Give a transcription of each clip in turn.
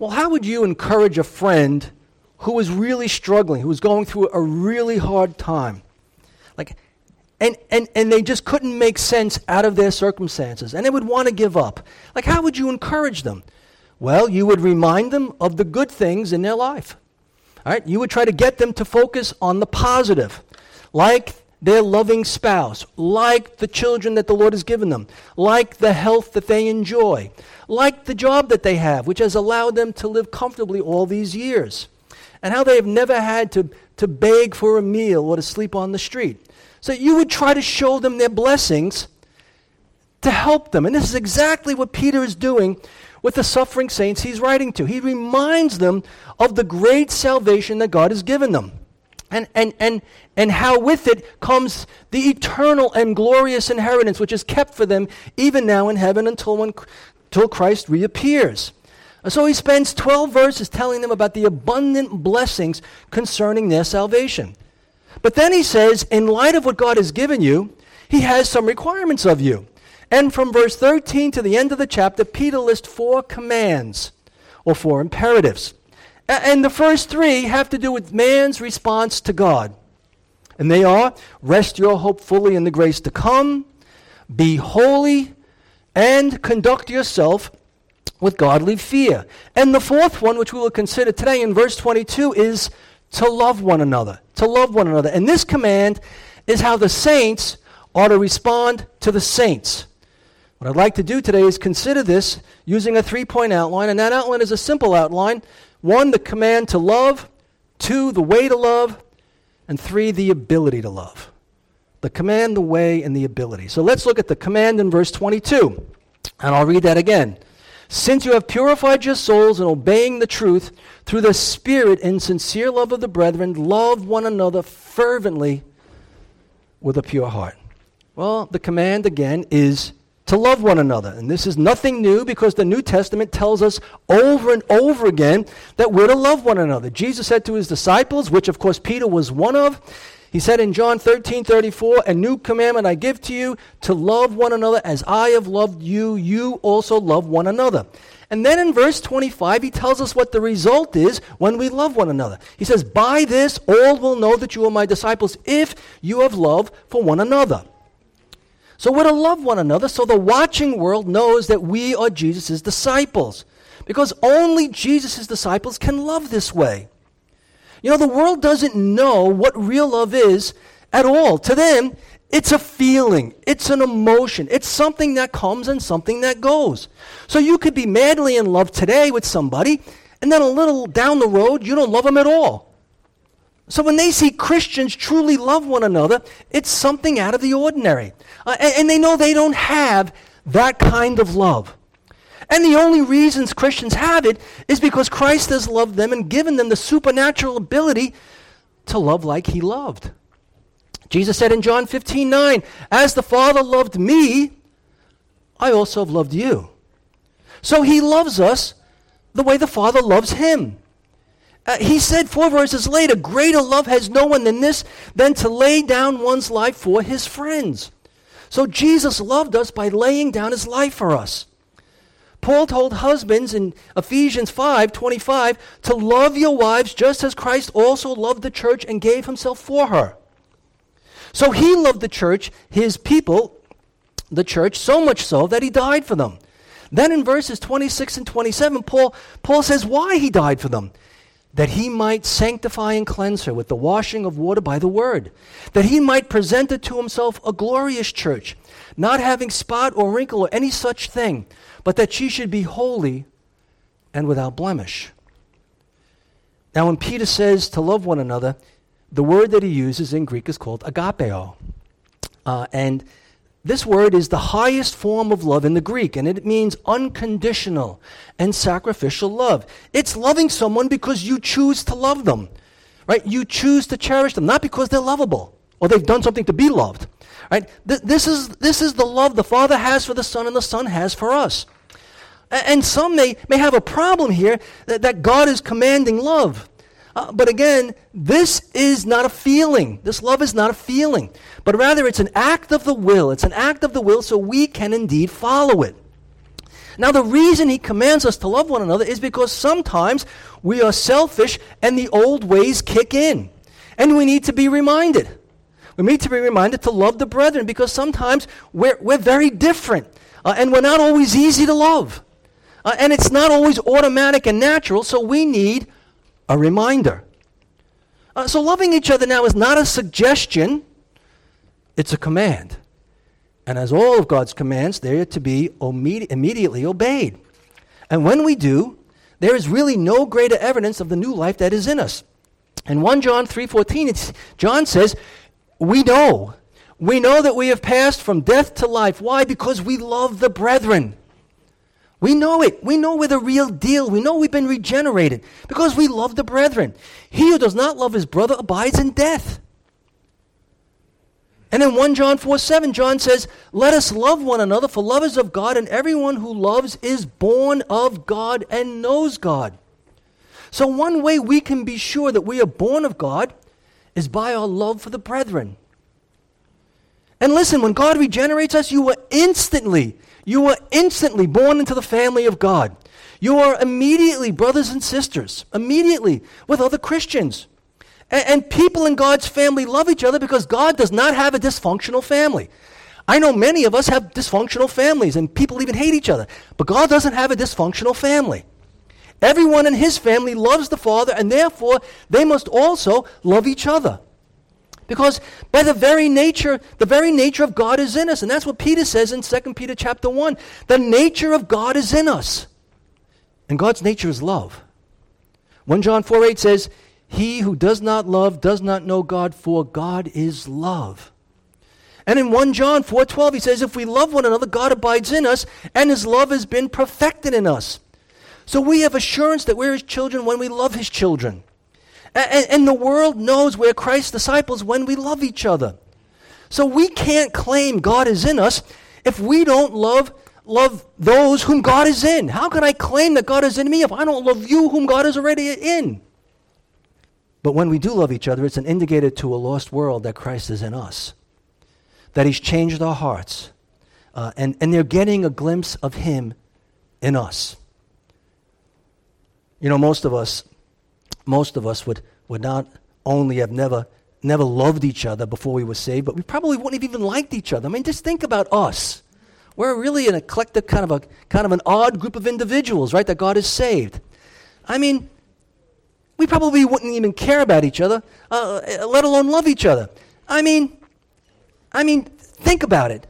Well, how would you encourage a friend who was really struggling, who was going through a really hard time? And they just couldn't make sense out of their circumstances, and they would want to give up. How would you encourage them? Well, you would remind them of the good things in their life. All right? You would try to get them to focus on the positive, like their loving spouse, like the children that the Lord has given them, like the health that they enjoy, like the job that they have, which has allowed them to live comfortably all these years, and how they have never had to beg for a meal or to sleep on the street. So you would try to show them their blessings to help them. And this is exactly what Peter is doing with the suffering saints he's writing to. He reminds them of the great salvation that God has given them. And how with it comes the eternal and glorious inheritance which is kept for them even now in heaven until Christ reappears. So he spends 12 verses telling them about the abundant blessings concerning their salvation. But then he says, in light of what God has given you, he has some requirements of you. And from verse 13 to the end of the chapter, Peter lists 4 commands or 4 imperatives. And the first 3 have to do with man's response to God. And they are, rest your hope fully in the grace to come, be holy, and conduct yourself with godly fear. And the 4th one, which we will consider today in verse 22, is to love one another. To love one another. And this command is how the saints are to respond to the saints. What I'd like to do today is consider this using a 3-point outline, and that outline is a simple outline. 1, the command to love. 2, the way to love. And 3, the ability to love. The command, the way, and the ability. So let's look at the command in verse 22. And I'll read that again. Since you have purified your souls in obeying the truth through the Spirit in sincere love of the brethren, love one another fervently with a pure heart. Well, the command again is to love one another. And this is nothing new because the New Testament tells us over and over again that we're to love one another. Jesus said to his disciples, which of course Peter was one of, he said in John 13:34, a new commandment I give to you, to love one another as I have loved you, you also love one another. And then in verse 25, he tells us what the result is when we love one another. He says, by this all will know that you are my disciples if you have love for one another. So we're to love one another so the watching world knows that we are Jesus' disciples. Because only Jesus' disciples can love this way. You know, the world doesn't know what real love is at all. To them, it's a feeling. It's an emotion. It's something that comes and something that goes. So you could be madly in love today with somebody, and then a little down the road, you don't love them at all. So when they see Christians truly love one another, it's something out of the ordinary. And they know they don't have that kind of love. And the only reasons Christians have it is because Christ has loved them and given them the supernatural ability to love like he loved. Jesus said in John 15:9, as the Father loved me, I also have loved you. So he loves us the way the Father loves him. He said 4 verses later, greater love has no one than this, than to lay down one's life for his friends. So Jesus loved us by laying down his life for us. Paul told husbands in Ephesians 5:25 to love your wives just as Christ also loved the church and gave himself for her. So he loved the church, his people, the church, so much so that he died for them. Then in verses 26 and 27, Paul says why he died for them. That he might sanctify and cleanse her with the washing of water by the word. That he might present it to himself a glorious church, not having spot or wrinkle or any such thing, but that she should be holy and without blemish. Now when Peter says to love one another, the word that he uses in Greek is called agapeo. And this word is the highest form of love in the Greek, and it means unconditional and sacrificial love. It's loving someone because you choose to love them, right? You choose to cherish them, not because they're lovable or they've done something to be loved, right? This is the love the Father has for the Son and the Son has for us. And some may have a problem here that God is commanding love. But again, this is not a feeling. This love is not a feeling. But rather, it's an act of the will. It's an act of the will so we can indeed follow it. Now, the reason he commands us to love one another is because sometimes we are selfish and the old ways kick in. And we need to be reminded. We need to be reminded to love the brethren because sometimes we're very different. And we're not always easy to love. And it's not always automatic and natural, so we need a reminder. So loving each other now is not a suggestion, it's a command. And as all of God's commands, they are to be immediately obeyed. And when we do, there is really no greater evidence of the new life that is in us. In 1 John 3:14, John says, we know that we have passed from death to life. Why? Because we love the brethren. We know it. We know we're the real deal. We know we've been regenerated because we love the brethren. He who does not love his brother abides in death. And in 1 John 4:7, John says, let us love one another, for love is of God, and everyone who loves is born of God and knows God. So one way we can be sure that we are born of God is by our love for the brethren. And listen, when God regenerates us, you are instantly born into the family of God. You are immediately brothers and sisters, immediately with other Christians. And people in God's family love each other because God does not have a dysfunctional family. I know many of us have dysfunctional families and people even hate each other. But God doesn't have a dysfunctional family. Everyone in his family loves the Father, and therefore they must also love each other. Because by the very nature of God is in us. And that's what Peter says in 2 Peter chapter 1. The nature of God is in us. And God's nature is love. 1 John 4:8 says, he who does not love does not know God, for God is love. And in 1 John 4:12 he says, if we love one another, God abides in us, and his love has been perfected in us. So we have assurance that we're his children when we love his children. And the world knows we're Christ's disciples when we love each other. So we can't claim God is in us if we don't love those whom God is in. How can I claim that God is in me if I don't love you whom God is already in? But when we do love each other, it's an indicator to a lost world that Christ is in us, that he's changed our hearts, and they're getting a glimpse of him in us. You know, most of us would not only have never loved each other before we were saved, but we probably wouldn't have even liked each other. I mean, just think about us. We're really an eclectic kind of an odd group of individuals, right, that God has saved. I mean, we probably wouldn't even care about each other, let alone love each other. I mean, think about it.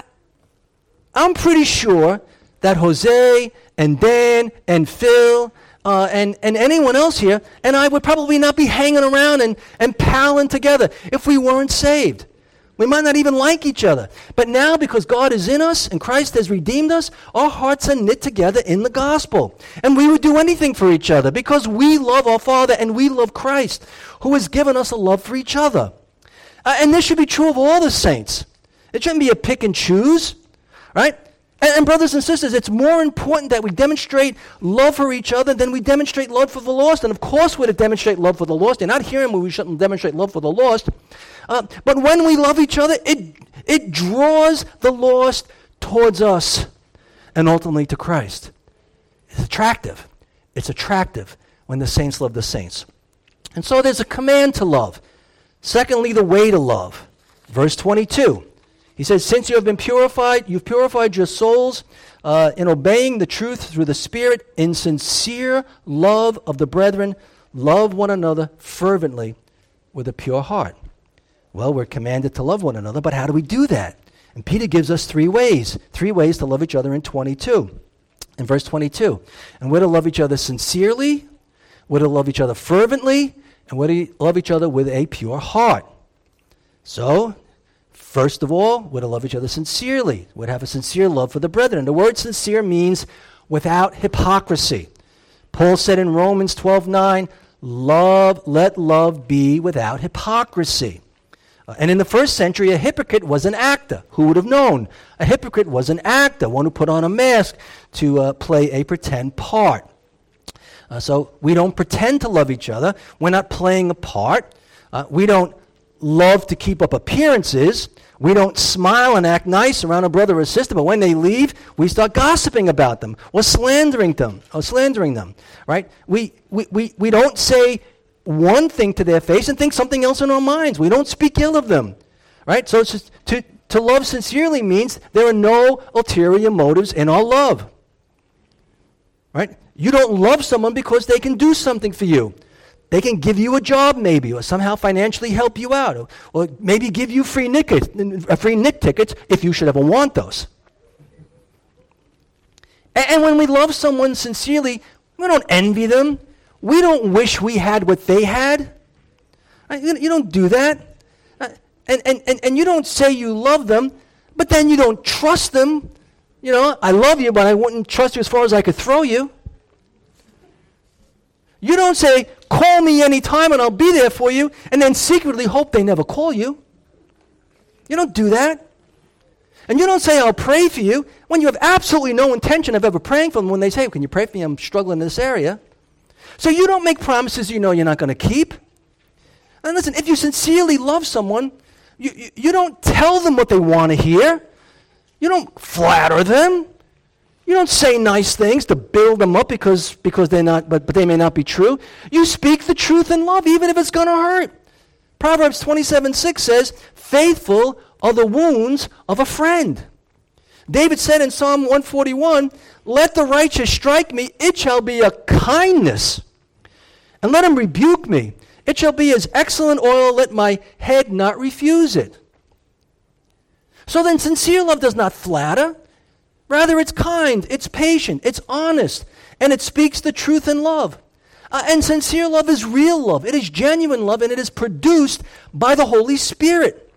I'm pretty sure that Jose and Dan and Phil and anyone else here and I would probably not be hanging around and palling together if we weren't saved. We might not even like each other. But now, because God is in us and Christ has redeemed us, our hearts are knit together in the gospel. And we would do anything for each other because we love our Father and we love Christ, who has given us a love for each other. And this should be true of all the saints. It shouldn't be a pick and choose, right? And brothers and sisters, it's more important that we demonstrate love for each other than we demonstrate love for the lost. And of course we're to demonstrate love for the lost. You're not hearing where we shouldn't demonstrate love for the lost. But when we love each other, it draws the lost towards us and ultimately to Christ. It's attractive. It's attractive when the saints love the saints. And so there's a command to love. Secondly, the way to love. Verse 22. He says, since you have been purified, you've purified your souls in obeying the truth through the Spirit, in sincere love of the brethren, love one another fervently with a pure heart. Well, we're commanded to love one another, but how do we do that? And Peter gives us three ways to love each other in verse 22. And we're to love each other sincerely, we're to love each other fervently, and we're to love each other with a pure heart. So, first of all, we're to love each other sincerely. We're to have a sincere love for the brethren. The word sincere means without hypocrisy. Paul said in Romans 12:9, let love be without hypocrisy. And in the first century, a hypocrite was an actor. Who would have known? A hypocrite was an actor, one who put on a mask to play a pretend part. So we don't pretend to love each other. We're not playing a part. We don't love to keep up appearances. We don't smile and act nice around a brother or sister, but when they leave, we start gossiping about them or slandering them, right? We don't say one thing to their face and think something else in our minds. We don't speak ill of them, right? So it's just to love sincerely means there are no ulterior motives in our love, right? You don't love someone because they can do something for you. They can give you a job maybe, or somehow financially help you out, or maybe give you free Nick tickets if you should ever want those. And when we love someone sincerely, we don't envy them. We don't wish we had what they had. You don't do that. And you don't say you love them, but then you don't trust them. You know, I love you, but I wouldn't trust you as far as I could throw you. You don't say, call me anytime and I'll be there for you, and then secretly hope they never call you. You don't do that. And you don't say, I'll pray for you, when you have absolutely no intention of ever praying for them when they say, can you pray for me? I'm struggling in this area. So you don't make promises you know you're not going to keep. And listen, if you sincerely love someone, you don't tell them what they want to hear. You don't flatter them. You don't say nice things to build them up because they're not, but they may not be true. You speak the truth in love, even if it's going to hurt. Proverbs 27:6 says, faithful are the wounds of a friend. David said in Psalm 141, let the righteous strike me, it shall be a kindness. And let him rebuke me. It shall be as excellent oil, let my head not refuse it. So then sincere love does not flatter. Rather, it's kind, it's patient, it's honest, and it speaks the truth in love. And sincere love is real love. It is genuine love, and it is produced by the Holy Spirit.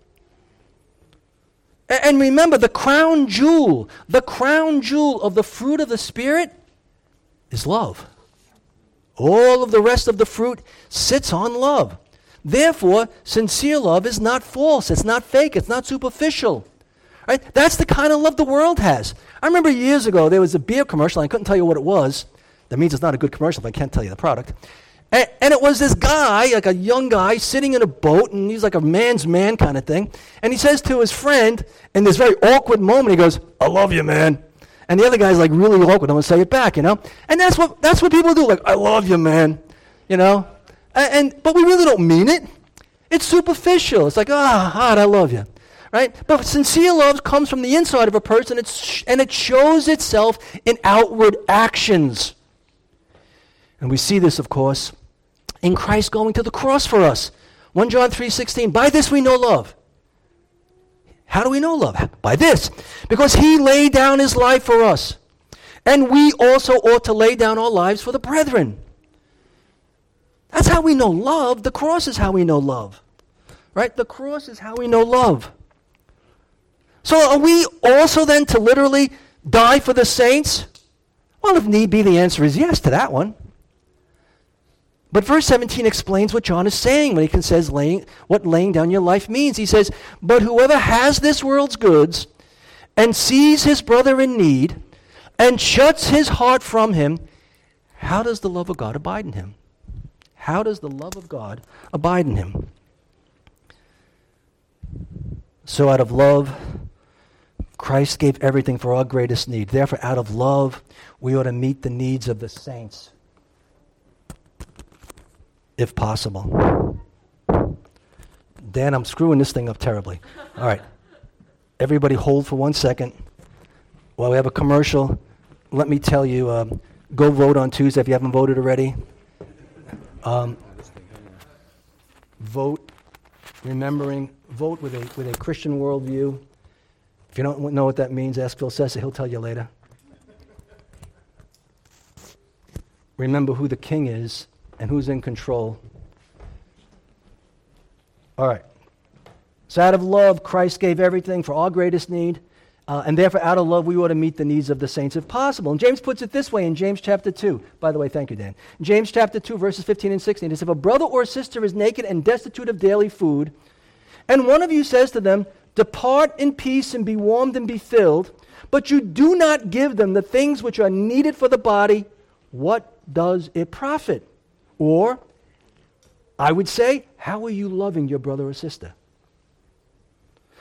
And remember, the crown jewel of the fruit of the Spirit is love. All of the rest of the fruit sits on love. Therefore, sincere love is not false, it's not fake, it's not superficial. Right? That's the kind of love the world has. I remember years ago, there was a beer commercial, and I couldn't tell you what it was. That means it's not a good commercial if I can't tell you the product. And it was this guy, like a young guy, sitting in a boat, and he's like a man's man kind of thing. And he says to his friend, in this very awkward moment, he goes, I love you, man. And the other guy's like really awkward, I'm going to say it back, you know. And that's what people do, like, I love you, man, you know. But we really don't mean it. It's superficial. It's like, I love you. Right? But sincere love comes from the inside of a person, and it shows itself in outward actions. And we see this, of course, in Christ going to the cross for us. 1 John 3:16, by this we know love. How do we know love? By this. Because he laid down his life for us. And we also ought to lay down our lives for the brethren. That's how we know love. The cross is how we know love. Right? The cross is how we know love. So are we also then to literally die for the saints? Well, if need be, the answer is yes to that one. But verse 17 explains what John is saying when he says what laying down your life means. He says, but whoever has this world's goods and sees his brother in need and shuts his heart from him, how does the love of God abide in him? How does the love of God abide in him? So out of love, Christ gave everything for our greatest need. Therefore, out of love, we ought to meet the needs of the saints, if possible. Dan, I'm screwing this thing up terribly. All right. Everybody hold for 1 second. While we have a commercial, let me tell you, go vote on Tuesday if you haven't voted already. Vote, vote with a Christian worldview. If you don't know what that means, ask Phil Sessa. He'll tell you later. Remember who the king is and who's in control. All right. So out of love, Christ gave everything for our greatest need. And therefore, out of love, we ought to meet the needs of the saints if possible. And James puts it this way in James chapter 2. By the way, thank you, Dan. In James chapter 2, verses 15 and 16. It says, if a brother or sister is naked and destitute of daily food, and one of you says to them, depart in peace and be warmed and be filled, but you do not give them the things which are needed for the body, what does it profit? Or, I would say, how are you loving your brother or sister?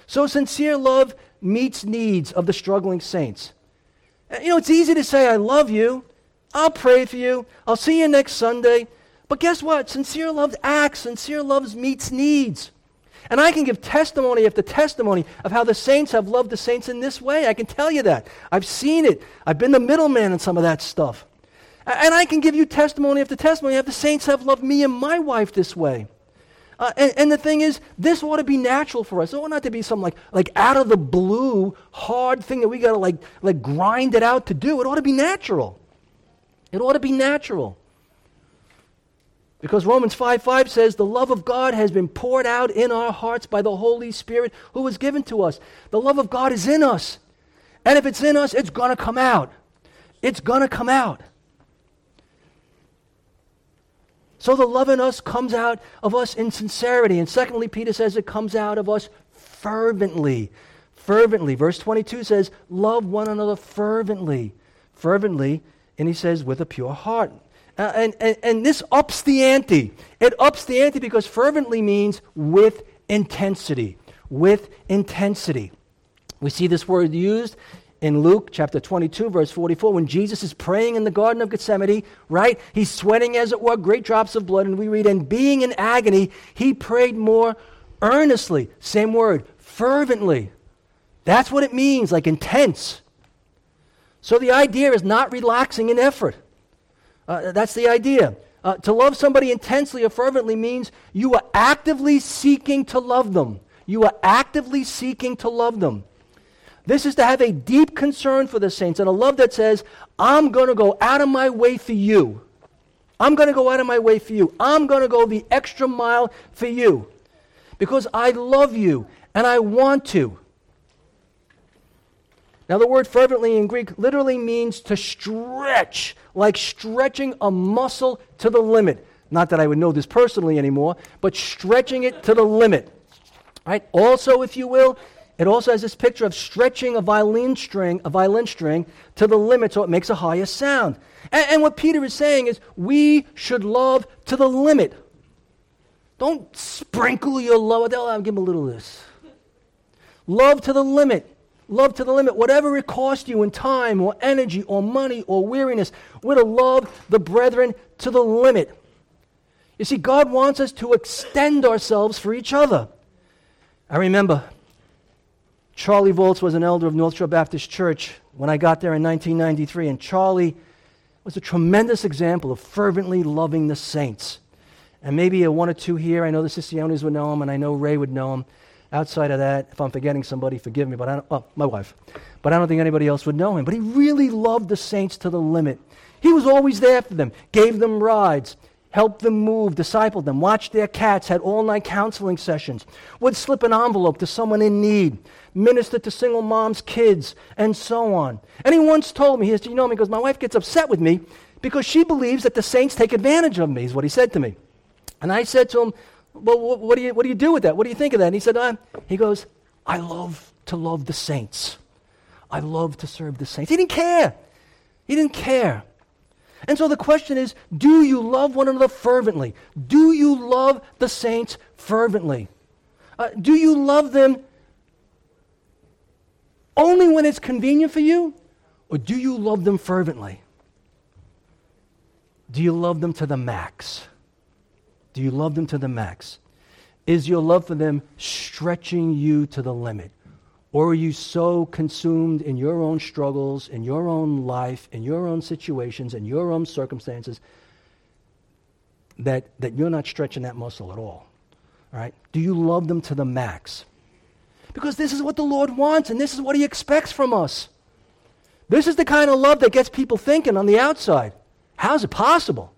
So sincere love meets needs of the struggling saints. It's easy to say, I love you. I'll pray for you. I'll see you next Sunday. But guess what? Sincere love acts. Sincere love meets needs. And I can give testimony after testimony of how the saints have loved the saints in this way. I can tell you that. I've seen it. I've been the middleman in some of that stuff. And I can give you testimony after testimony of the saints have loved me and my wife this way. And the thing is, this ought to be natural for us. It ought not to be some like out of the blue, hard thing that we got to like grind it out to do. It ought to be natural. It ought to be natural. Because Romans 5:5 says, the love of God has been poured out in our hearts by the Holy Spirit who was given to us. The love of God is in us. And if it's in us, it's going to come out. It's going to come out. So the love in us comes out of us in sincerity. And secondly, Peter says it comes out of us fervently. Fervently. Verse 22 says, love one another fervently. Fervently, and he says, with a pure heart. And this ups the ante. It ups the ante because fervently means with intensity. With intensity. We see this word used in Luke chapter 22, verse 44, when Jesus is praying in the Garden of Gethsemane, right? He's sweating, as it were, great drops of blood, and we read, and being in agony, he prayed more earnestly. Same word, fervently. That's what it means, like intense. So the idea is not relaxing in effort. That's the idea. To love somebody intensely or fervently means you are actively seeking to love them. You are actively seeking to love them. This is to have a deep concern for the saints and a love that says, I'm going to go out of my way for you. I'm going to go out of my way for you. I'm going to go the extra mile for you because I love you and I want to. Now, the word fervently in Greek literally means to stretch, like stretching a muscle to the limit. Not that I would know this personally anymore, but stretching it to the limit. Right? Also, if you will, it also has this picture of stretching a violin string to the limit so it makes a higher sound. And what Peter is saying is we should love to the limit. Don't sprinkle your love. I'll give him a little of this. Love to the limit. Love to the limit. Whatever it costs you in time or energy or money or weariness, we're to love the brethren to the limit. You see, God wants us to extend ourselves for each other. I remember Charlie Volz was an elder of North Shore Baptist Church when I got there in 1993, and Charlie was a tremendous example of fervently loving the saints. And maybe one or two here, I know the Sicilianos would know him, and I know Ray would know him. Outside of that, if I'm forgetting somebody, forgive me, my wife. But I don't think anybody else would know him. But he really loved the saints to the limit. He was always there for them, gave them rides, helped them move, discipled them, watched their cats, had all-night counseling sessions, would slip an envelope to someone in need, ministered to single moms' kids, and so on. And he once told me, he said, he goes, my wife gets upset with me because she believes that the saints take advantage of me, is what he said to me. And I said to him, well, what do you do with that? What do you think of that? And he said, he goes, I love to love the saints. I love to serve the saints. He didn't care. He didn't care. And so the question is, do you love one another fervently? Do you love the saints fervently? Do you love them only when it's convenient for you? Or do you love them fervently? Do you love them to the max? Do you love them to the max? Is your love for them stretching you to the limit? Or are you so consumed in your own struggles, in your own life, in your own situations, in your own circumstances, that you're not stretching that muscle at all? All right? Do you love them to the max? Because this is what the Lord wants, and this is what He expects from us. This is the kind of love that gets people thinking on the outside. How is it possible?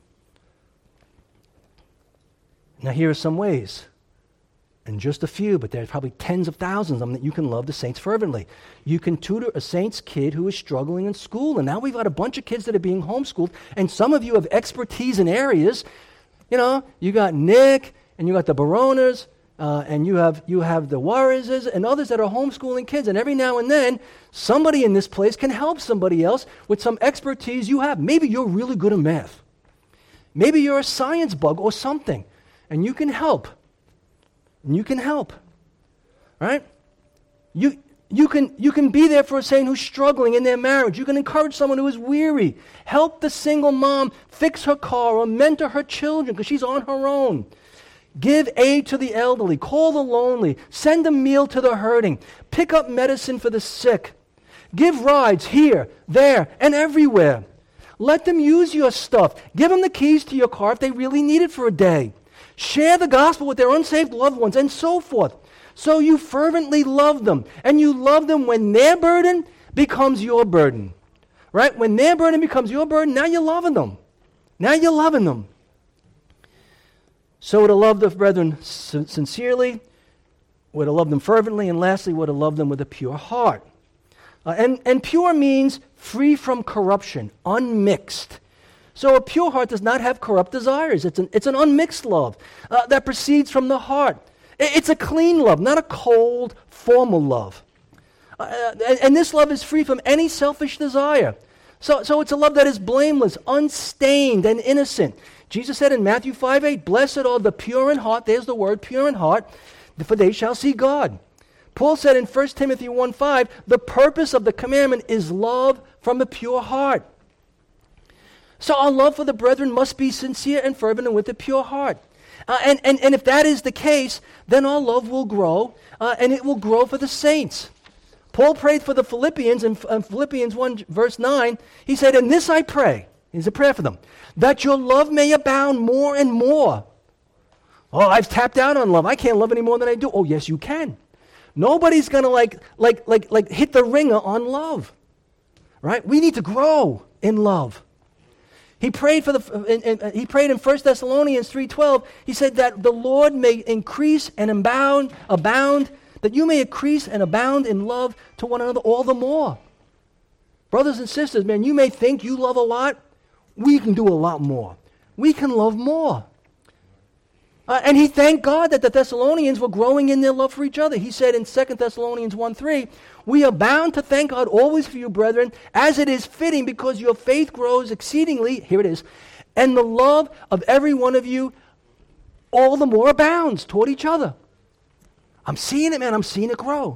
Now, here are some ways, and just a few, but there's probably tens of thousands of them that you can love the saints fervently. You can tutor a saints kid who is struggling in school, and now we've got a bunch of kids that are being homeschooled, and some of you have expertise in areas. You got Nick, and you got the Baronas, and you have the Juarezes, and others that are homeschooling kids, and every now and then, somebody in this place can help somebody else with some expertise you have. Maybe you're really good at math. Maybe you're a science bug or something. And you can help. And you can help. Right? You can be there for a saint who's struggling in their marriage. You can encourage someone who is weary. Help the single mom fix her car or mentor her children because she's on her own. Give aid to the elderly. Call the lonely. Send a meal to the hurting. Pick up medicine for the sick. Give rides here, there, and everywhere. Let them use your stuff. Give them the keys to your car if they really need it for a day. Share the gospel with their unsaved loved ones and so forth. So you fervently love them, and you love them when their burden becomes your burden. Right? When their burden becomes your burden, now you're loving them. Now you're loving them. So we're to love the brethren sincerely, we're to love them fervently, and lastly, we're to love them with a pure heart. And pure means free from corruption, unmixed. So a pure heart does not have corrupt desires. It's an unmixed love that proceeds from the heart. It's a clean love, not a cold, formal love. And this love is free from any selfish desire. So it's a love that is blameless, unstained, and innocent. Jesus said in Matthew 5:8, "Blessed are the pure in heart," there's the word, pure in heart, "for they shall see God." Paul said in 1 Timothy 1:5, "The purpose of the commandment is love from a pure heart." So our love for the brethren must be sincere and fervent and with a pure heart. And if that is the case, then our love will grow, and it will grow for the saints. Paul prayed for the Philippians in Philippians 1 verse 9. He said, "In this I pray," here's a prayer for them, "that your love may abound more and more." Oh, I've tapped out on love. I can't love any more than I do. Oh, yes, you can. Nobody's going to like hit the ringer on love. Right? We need to grow in love. He prayed he prayed in 1 Thessalonians 3:12. He said that the Lord may increase and abound, that you may increase and abound in love to one another all the more. Brothers and sisters, man, you may think you love a lot. We can do a lot more. We can love more. And he thanked God that the Thessalonians were growing in their love for each other. He said in 2 Thessalonians 1:3, "We are bound to thank God always for you, brethren, as it is fitting, because your faith grows exceedingly," here it is, "and the love of every one of you all the more abounds toward each other." I'm seeing it, man. I'm seeing it grow.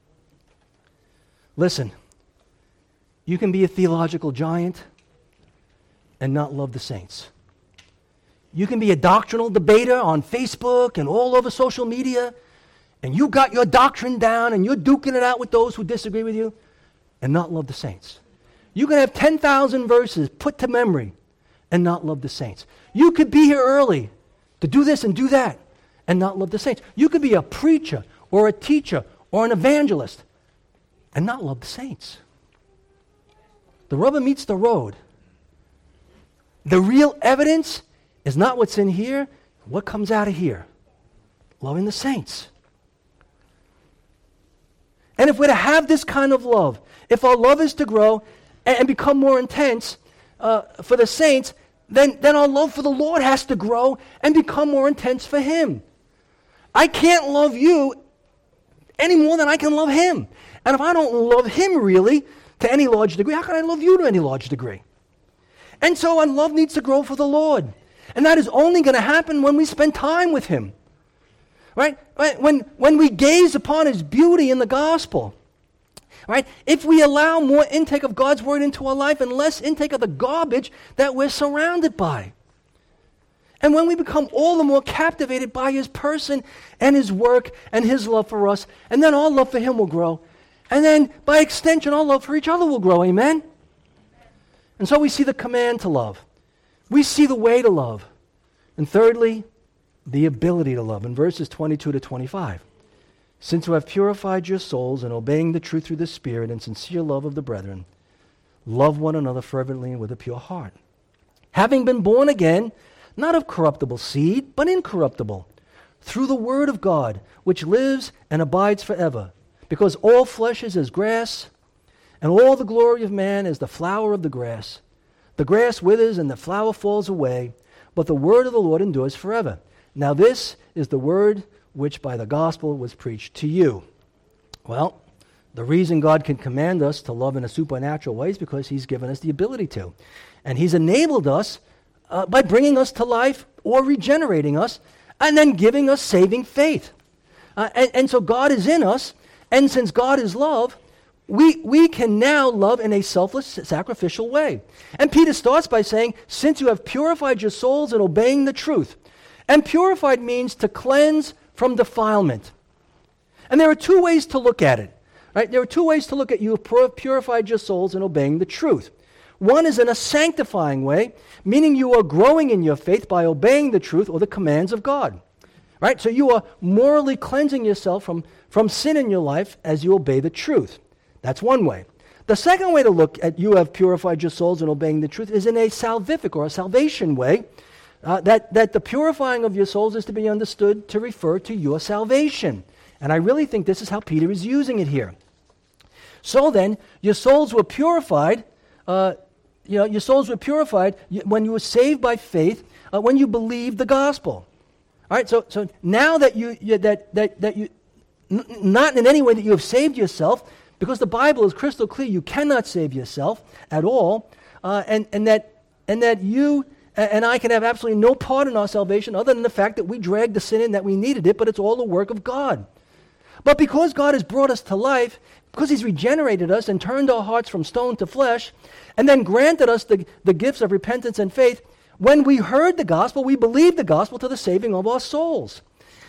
Listen, you can be a theological giant and not love the saints. You can be a doctrinal debater on Facebook and all over social media, and you got your doctrine down and you're duking it out with those who disagree with you, and not love the saints. You can have 10,000 verses put to memory and not love the saints. You could be here early to do this and do that and not love the saints. You could be a preacher or a teacher or an evangelist and not love the saints. The rubber meets the road. The real evidence is not what's in here, what comes out of here. Loving the saints. And if we're to have this kind of love, if our love is to grow and become more intense for the saints, then our love for the Lord has to grow and become more intense for Him. I can't love you any more than I can love Him. And if I don't love Him really to any large degree, how can I love you to any large degree? And so our love needs to grow for the Lord. And that is only going to happen when we spend time with Him. Right? When we gaze upon His beauty in the gospel. Right? If we allow more intake of God's word into our life and less intake of the garbage that we're surrounded by. And when we become all the more captivated by His person and His work and His love for us, and then our love for Him will grow. And then by extension, our love for each other will grow. Amen? And so we see the command to love. We see the way to love. And thirdly, the ability to love in verses 22 to 25. "Since you have purified your souls in obeying the truth through the Spirit and sincere love of the brethren, love one another fervently and with a pure heart. Having been born again, not of corruptible seed, but incorruptible, through the word of God, which lives and abides forever. Because all flesh is as grass, and all the glory of man is the flower of the grass. The grass withers and the flower falls away, but the word of the Lord endures forever. Now this is the word which by the gospel was preached to you." Well, the reason God can command us to love in a supernatural way is because He's given us the ability to. And He's enabled us by bringing us to life or regenerating us and then giving us saving faith. And so God is in us, And since God is love, we can now love in a selfless, sacrificial way. And Peter starts by saying, since you have purified your souls in obeying the truth. And purified means to cleanse from defilement. And there are two ways to look at it. Right? There are two ways to look at you have purified your souls in obeying the truth. One is in a sanctifying way, meaning you are growing in your faith by obeying the truth or the commands of God. Right? So you are morally cleansing yourself from sin in your life as you obey the truth. That's one way. The second way to look at you have purified your souls in obeying the truth is in a salvific or a salvation way, that the purifying of your souls is to be understood to refer to your salvation. And I really think this is how Peter is using it here. So then, your souls were purified, your souls were purified when you were saved by faith, when you believed the gospel. All right, so now that you not in any way that you have saved yourself, because the Bible is crystal clear, you cannot save yourself at all, and that you and I can have absolutely no part in our salvation other than the fact that we dragged the sin in, that we needed it, but it's all the work of God. But because God has brought us to life, because He's regenerated us and turned our hearts from stone to flesh, and then granted us the gifts of repentance and faith, when we heard the gospel, we believed the gospel to the saving of our souls.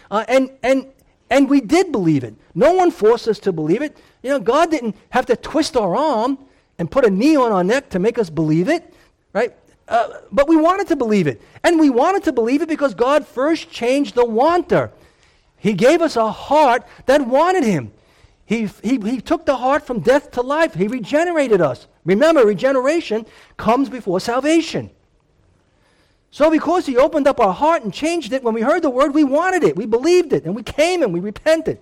And we did believe it. No one forced us to believe it. God didn't have to twist our arm and put a knee on our neck to make us believe it, right? But we wanted to believe it. And we wanted to believe it because God first changed the wanter. He gave us a heart that wanted Him. He took the heart from death to life. He regenerated us. Remember, regeneration comes before salvation. So because He opened up our heart and changed it, when we heard the word, we wanted it, we believed it, and we came and we repented.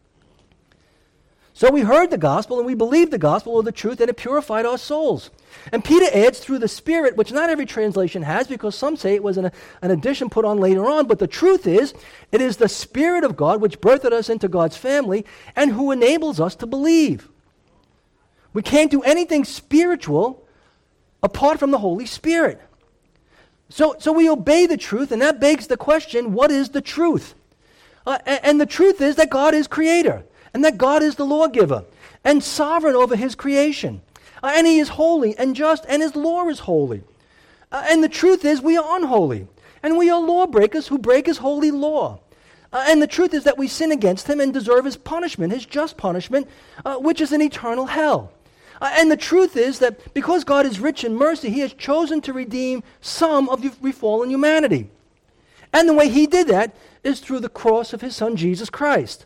So we heard the gospel and we believed the gospel or the truth, and it purified our souls. And Peter adds through the Spirit, which not every translation has, because some say it was an addition put on later on, but the truth is, it is the Spirit of God which birthed us into God's family and who enables us to believe. We can't do anything spiritual apart from the Holy Spirit. So we obey the truth, and that begs the question, what is the truth? And the truth is that God is creator, and that God is the lawgiver, and sovereign over His creation. And He is holy and just, and His law is holy. And the truth is we are unholy, and we are lawbreakers who break His holy law. And the truth is that we sin against Him and deserve His punishment, His just punishment, which is an eternal hell. And the truth is that because God is rich in mercy, He has chosen to redeem some of the fallen humanity. And the way He did that is through the cross of His Son, Jesus Christ.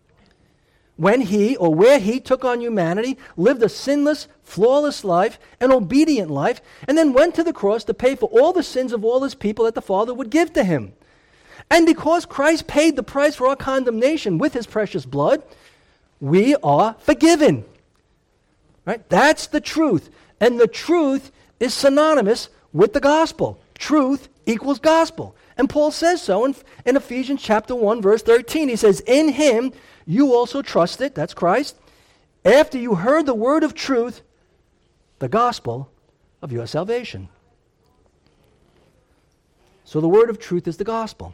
When He, or where He took on humanity, lived a sinless, flawless life, an obedient life, and then went to the cross to pay for all the sins of all His people that the Father would give to Him. And because Christ paid the price for our condemnation with His precious blood, we are forgiven. Right? That's the truth. And the truth is synonymous with the gospel. Truth equals gospel. And Paul says so in Ephesians chapter 1, verse 13. He says, in Him you also trusted, that's Christ, after you heard the word of truth, the gospel of your salvation. So the word of truth is the gospel.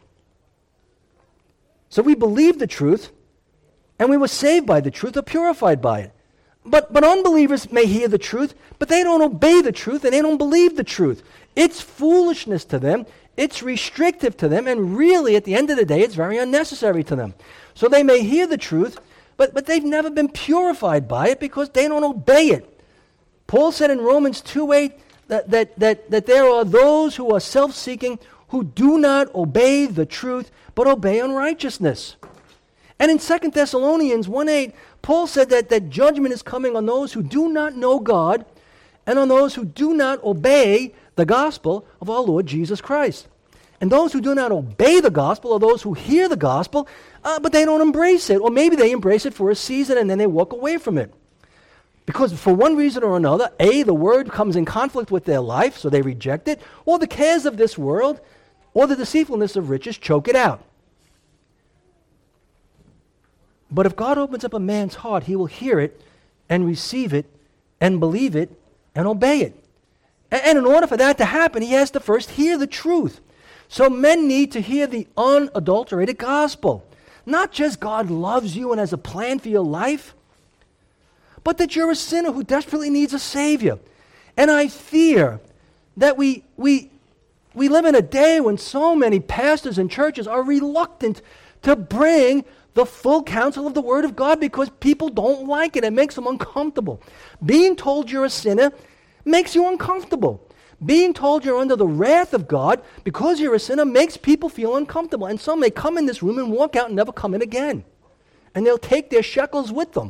So we believe the truth, and we were saved by the truth or purified by it. But unbelievers may hear the truth, but they don't obey the truth and they don't believe the truth. It's foolishness to them, it's restrictive to them, and really at the end of the day it's very unnecessary to them. So they may hear the truth, but they've never been purified by it because they don't obey it. Paul said in Romans 2:8 that there are those who are self-seeking who do not obey the truth but obey unrighteousness. And in 2 Thessalonians 1:8, Paul said that judgment is coming on those who do not know God and on those who do not obey the gospel of our Lord Jesus Christ. And those who do not obey the gospel are those who hear the gospel, but they don't embrace it. Or maybe they embrace it for a season and then they walk away from it. Because for one reason or another, A, the word comes in conflict with their life, so they reject it, or the cares of this world, or the deceitfulness of riches choke it out. But if God opens up a man's heart, he will hear it and receive it and believe it and obey it. And in order for that to happen, he has to first hear the truth. So men need to hear the unadulterated gospel. not just God loves you and has a plan for your life, but that you're a sinner who desperately needs a Savior. And I fear that we live in a day when so many pastors and churches are reluctant to bring the full counsel of the Word of God because people don't like it. It makes them uncomfortable. Being told you're a sinner makes you uncomfortable. Being told you're under the wrath of God because you're a sinner makes people feel uncomfortable. And some may come in this room and walk out and never come in again. And they'll take their shekels with them.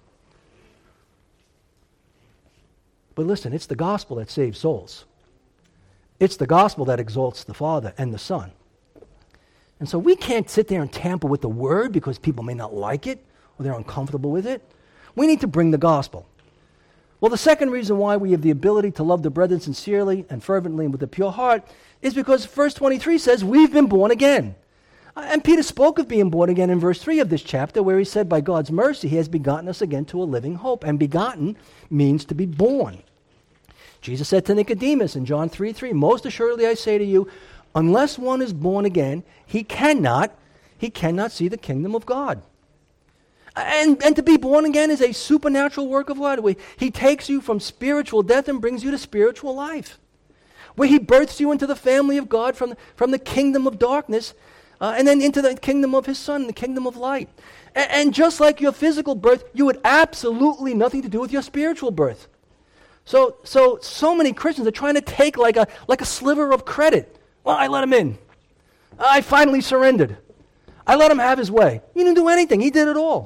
But listen, it's the gospel that saves souls. It's the gospel that exalts the Father and the Son. And so we can't sit there and tamper with the Word because people may not like it or they're uncomfortable with it. We need to bring the gospel. Well, the second reason why we have the ability to love the brethren sincerely and fervently and with a pure heart is because verse 23 says we've been born again. And Peter spoke of being born again in verse 3 of this chapter where he said, by God's mercy, he has begotten us again to a living hope. And begotten means to be born. Jesus said to Nicodemus in John 3:3, most assuredly I say to you, unless one is born again, he cannot see the kingdom of God. And to be born again is a supernatural work of God. He takes you from spiritual death and brings you to spiritual life. Where he births you into the family of God from the kingdom of darkness and then into the kingdom of his Son, the kingdom of light. And just like your physical birth, you had absolutely nothing to do with your spiritual birth. So many Christians are trying to take like a sliver of credit. Well, I let him in. I finally surrendered. I let him have his way. He didn't do anything. He did it all.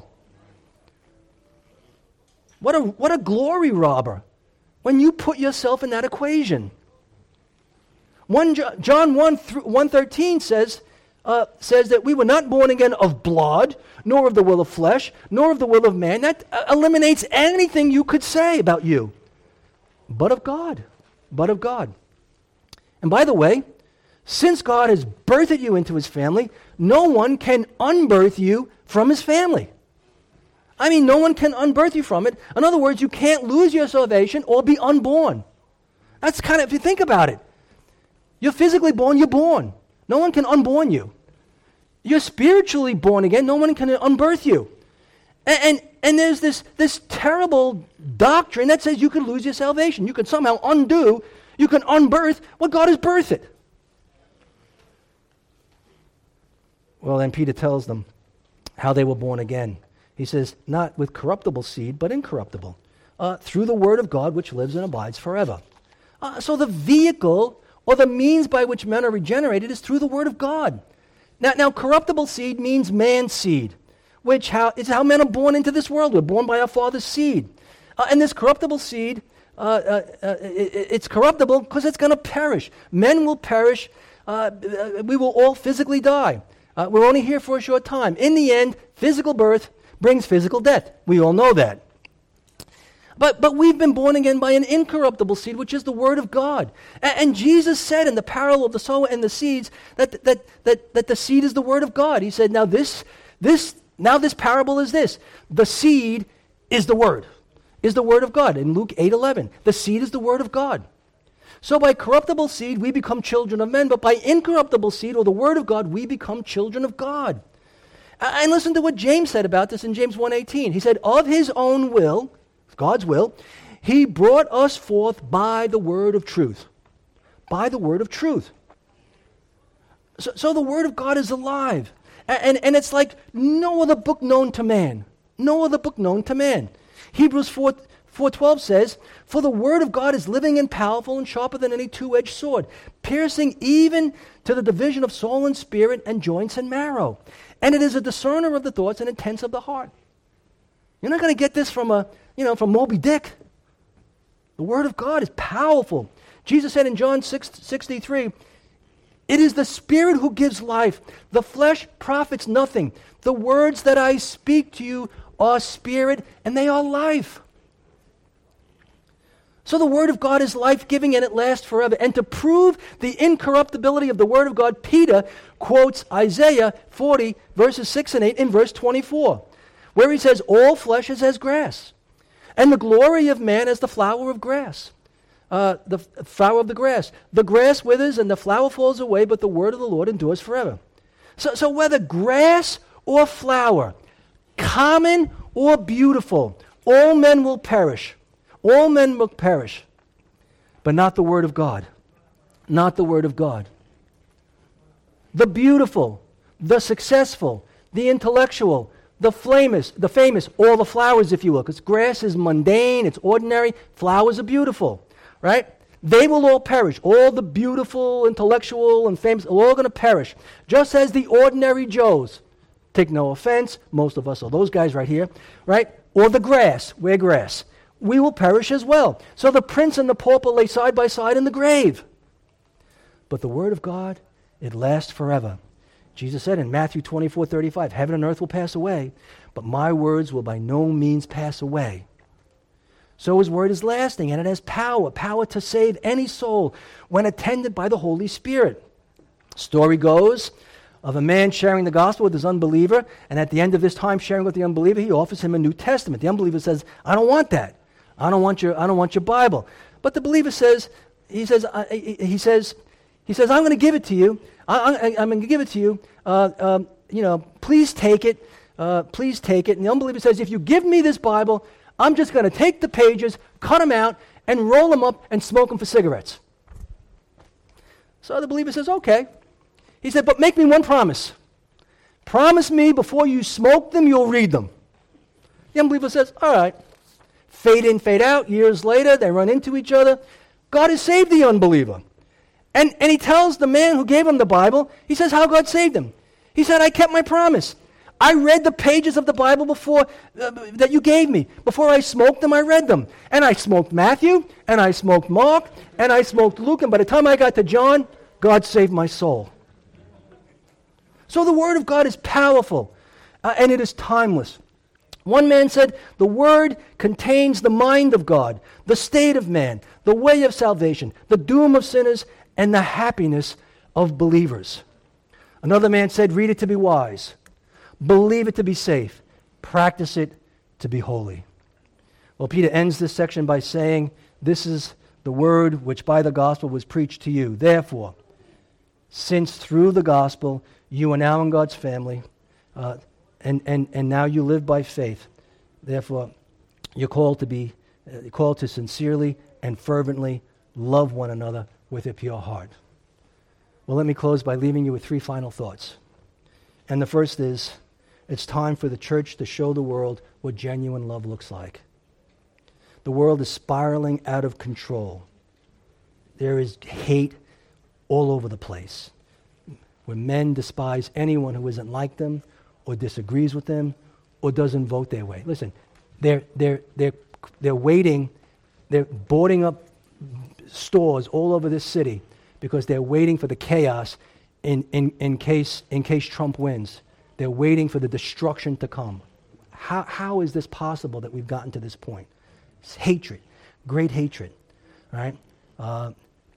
What a glory robber when you put yourself in that equation. John 1:13 says that we were not born again of blood, nor of the will of flesh, nor of the will of man. That eliminates anything you could say about you. But of God. But of God. And by the way, since God has birthed you into his family, no one can unbirth you from his family. I mean, no one can unbirth you from it. In other words, you can't lose your salvation or be unborn. That's kind of, if you think about it, you're physically born, you're born. No one can unborn you. You're spiritually born again, no one can unbirth you. And there's this terrible doctrine that says you can lose your salvation. You can somehow undo, you can unbirth what God has birthed. Well, then Peter tells them how they were born again. He says, not with corruptible seed, but incorruptible, through the word of God which lives and abides forever. So the vehicle or the means by which men are regenerated is through the word of God. Now corruptible seed means man's seed, which is how men are born into this world. We're born by our father's seed. And this corruptible seed, it's corruptible because it's going to perish. Men will perish. We will all physically die. We're only here for a short time. In the end, physical birth brings physical death. We all know that. But we've been born again by an incorruptible seed, which is the word of God. And Jesus said in the parable of the sower and the seeds that the seed is the word of God. He said, now this parable is this. The seed is the word of God. In Luke 8:11, the seed is the word of God. So by corruptible seed, we become children of men, but by incorruptible seed, or the word of God, we become children of God. And listen to what James said about this in James 1:18. He said, of his own will, God's will, he brought us forth by the word of truth. By the word of truth. So the word of God is alive. And it's like no other book known to man. No other book known to man. Hebrews 4:12 says, for the word of God is living and powerful and sharper than any two-edged sword, piercing even to the division of soul and spirit and joints and marrow. And it is a discerner of the thoughts and intents of the heart. You're not going to get this from from Moby Dick. The word of God is powerful. Jesus said in John 6:63, it is the Spirit who gives life. The flesh profits nothing. The words that I speak to you are spirit and they are life. So the word of God is life-giving and it lasts forever. And to prove the incorruptibility of the word of God, Peter quotes Isaiah 40, verses 6 and 8 in verse 24, where he says, all flesh is as grass, and the glory of man as the flower of grass. The flower of the grass. The grass withers and the flower falls away, but the word of the Lord endures forever. So whether grass or flower, common or beautiful, all men will perish. All men will perish. But not the word of God. Not the word of God. The beautiful, the successful, the intellectual, the famous, all the flowers, if you will, because grass is mundane, it's ordinary, flowers are beautiful, right? They will all perish. All the beautiful, intellectual, and famous are all going to perish. Just as the ordinary Joes, take no offense, most of us are those guys right here, right? Or the grass, we're grass. We will perish as well. So the prince and the pauper lay side by side in the grave. But the word of God, it lasts forever. Jesus said in Matthew 24:35, heaven and earth will pass away, but my words will by no means pass away. So his word is lasting, and it has power to save any soul when attended by the Holy Spirit. Story goes of a man sharing the gospel with his unbeliever, and at the end of his time sharing with the unbeliever, he offers him a New Testament. The unbeliever says, I don't want that. I don't want your Bible. But the believer says, he says, I'm going to give it to you. I'm going to give it to you. Please take it. Please take it. And the unbeliever says, if you give me this Bible, I'm just going to take the pages, cut them out, and roll them up and smoke them for cigarettes. So the believer says, okay. He said, but make me one promise. Promise me before you smoke them, you'll read them. The unbeliever says, all right. Fade in, fade out. Years later, they run into each other. God has saved the unbeliever. And he tells the man who gave him the Bible, he says how God saved him. He said, I kept my promise. I read the pages of the Bible before that you gave me. Before I smoked them, I read them. And I smoked Matthew, and I smoked Mark, and I smoked Luke, and by the time I got to John, God saved my soul. So the Word of God is powerful, and it is timeless. One man said, the Word contains the mind of God, the state of man, the way of salvation, the doom of sinners, and the happiness of believers. Another man said, read it to be wise, believe it to be safe, practice it to be holy. Well, Peter ends this section by saying, this is the word which by the gospel was preached to you. Therefore, since through the gospel you are now in God's family, and now you live by faith, therefore you're called to sincerely and fervently love one another with a pure heart. Well, let me close by leaving you with three final thoughts. And the first is, it's time for the church to show the world what genuine love looks like. The world is spiraling out of control. There is hate all over the place, where men despise anyone who isn't like them, or disagrees with them, or doesn't vote their way. Listen, they're waiting, they're boarding up stores all over this city because they're waiting for the chaos in case Trump wins. They're waiting for the destruction to come. How is this possible that we've gotten to this point? It's hatred, great hatred, right? To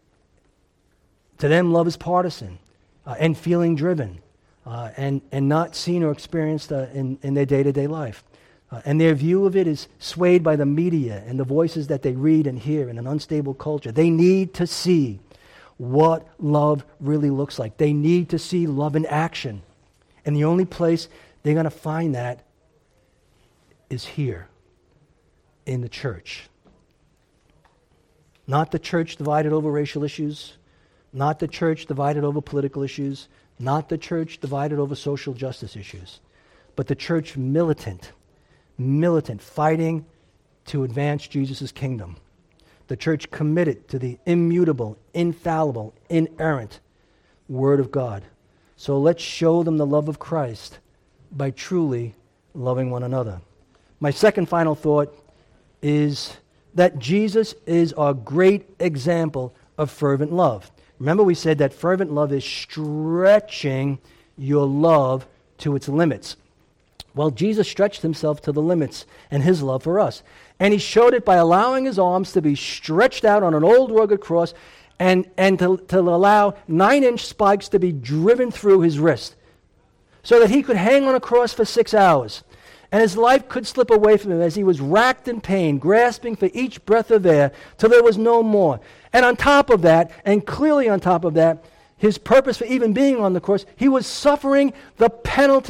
them, love is partisan and feeling driven and not seen or experienced in their day-to-day life. And their view of it is swayed by the media and the voices that they read and hear in an unstable culture. They need to see what love really looks like. They need to see love in action. And the only place they're going to find that is here, in the church. Not the church divided over racial issues, not the church divided over political issues, not the church divided over social justice issues, but the church militant, fighting to advance Jesus' kingdom. The church committed to the immutable, infallible, inerrant Word of God. So let's show them the love of Christ by truly loving one another. My second final thought is that Jesus is our great example of fervent love. Remember, we said that fervent love is stretching your love to its limits. Well, Jesus stretched himself to the limits and his love for us. And he showed it by allowing his arms to be stretched out on an old rugged cross and to allow 9-inch spikes to be driven through his wrist so that he could hang on a cross for 6 hours. And his life could slip away from him as he was racked in pain, grasping for each breath of air till there was no more. And on top of that, and clearly on top of that, his purpose for even being on the cross, he was suffering the penalty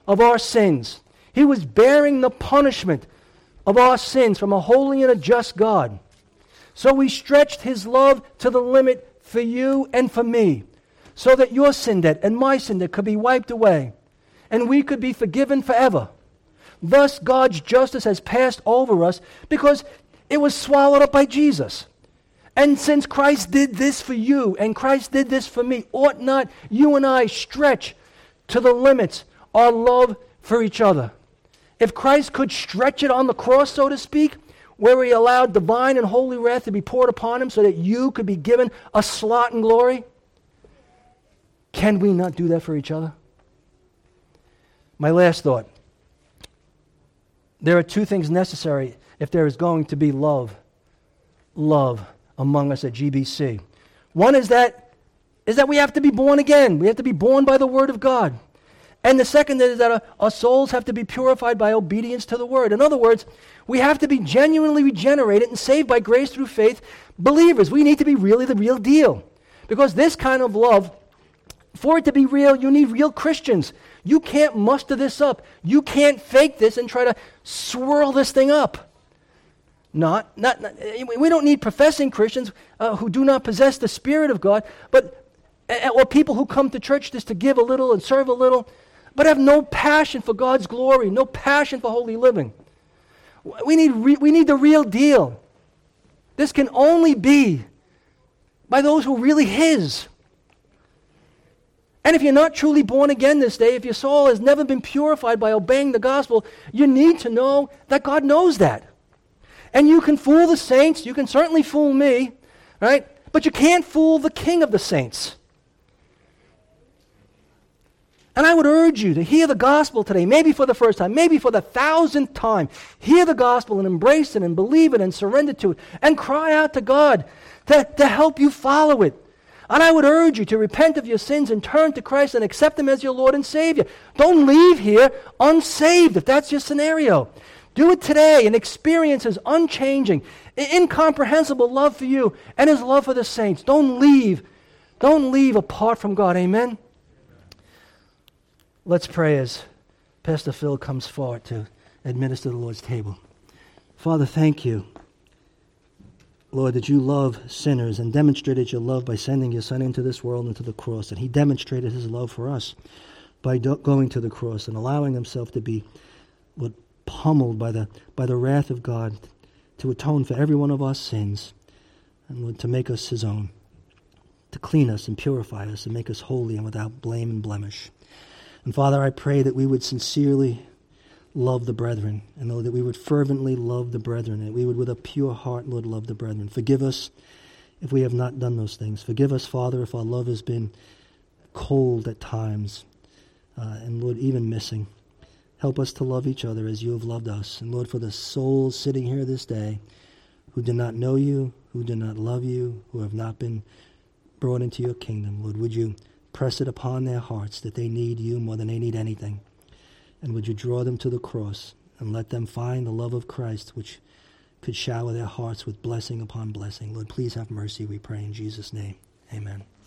of our sins. He was bearing the punishment of our sins from a holy and a just God. So he stretched his love to the limit for you and for me, so that your sin debt and my sin debt could be wiped away, and we could be forgiven forever. Thus, God's justice has passed over us because it was swallowed up by Jesus. And since Christ did this for you and Christ did this for me, ought not you and I stretch to the limits our love for each other? If Christ could stretch it on the cross, so to speak, where he allowed divine and holy wrath to be poured upon him so that you could be given a slot in glory, can we not do that for each other? My last thought. There are two things necessary if there is going to be love among us at GBC. One is that we have to be born again. We have to be born by the Word of God. And the second is that our souls have to be purified by obedience to the Word. In other words, we have to be genuinely regenerated and saved by grace through faith believers. We need to be really the real deal. Because this kind of love, for it to be real, you need real Christians. You can't muster this up. You can't fake this and try to swirl this thing up. We don't need professing Christians who do not possess the Spirit of God, or people who come to church just to give a little and serve a little, but have no passion for God's glory, no passion for holy living. We need the real deal. This can only be by those who are really His. And if you're not truly born again this day, if your soul has never been purified by obeying the gospel, you need to know that God knows that. And you can fool the saints, you can certainly fool me, right? But you can't fool the King of the saints. And I would urge you to hear the gospel today, maybe for the first time, maybe for the 1,000th time. Hear the gospel and embrace it and believe it and surrender to it and cry out to God to help you follow it. And I would urge you to repent of your sins and turn to Christ and accept Him as your Lord and Savior. Don't leave here unsaved if that's your scenario. Do it today and experience His unchanging, incomprehensible love for you and His love for the saints. Don't leave apart from God. Amen? Let's pray as Pastor Phil comes forward to administer the Lord's table. Father, thank you, Lord, that you love sinners and demonstrated your love by sending your Son into this world and to the cross. And He demonstrated His love for us by going to the cross and allowing Himself to be pummeled by the wrath of God to atone for every one of our sins and Lord, to make us His own, to clean us and purify us and make us holy and without blame and blemish. And Father, I pray that we would sincerely love the brethren, and Lord, that we would fervently love the brethren, and we would with a pure heart, Lord, love the brethren. Forgive us if we have not done those things. Forgive us, Father, if our love has been cold at times, and Lord, even missing. Help us to love each other as you have loved us. And Lord, for the souls sitting here this day who do not know you, who do not love you, who have not been brought into your kingdom, Lord, would you press it upon their hearts that they need you more than they need anything. And would you draw them to the cross and let them find the love of Christ, which could shower their hearts with blessing upon blessing. Lord, please have mercy, we pray in Jesus' name. Amen.